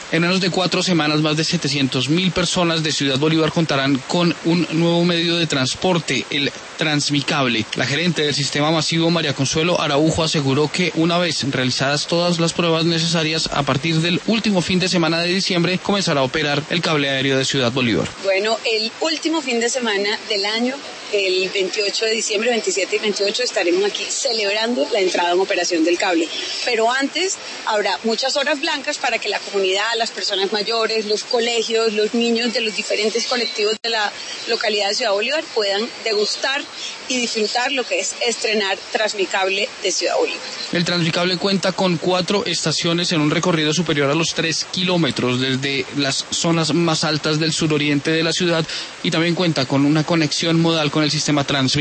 En menos de 4 semanas, más de 700.000 personas de Ciudad Bolívar contarán con un nuevo medio de transporte, el Transmicable. La gerente del sistema masivo, María Consuelo Araujo, aseguró que una vez realizadas todas las pruebas necesarias, a partir del último fin de semana de diciembre comenzará a operar el cable aéreo de Ciudad Bolívar. Bueno, el último fin de semana del año, el 28 de diciembre, 27 y 28, estaremos aquí celebrando la entrada en operación del cable. Pero antes habrá muchas horas blancas para que la comunidad, las personas mayores, los colegios, los niños de los diferentes colectivos de la localidad de Ciudad Bolívar puedan degustar y disfrutar lo que es estrenar Transmicable de Ciudad Bolívar. El Transmicable cuenta con 4 estaciones en un recorrido superior a los 3 kilómetros desde las zonas más altas del suroriente de la ciudad y también cuenta con una conexión modal con el sistema Transmi.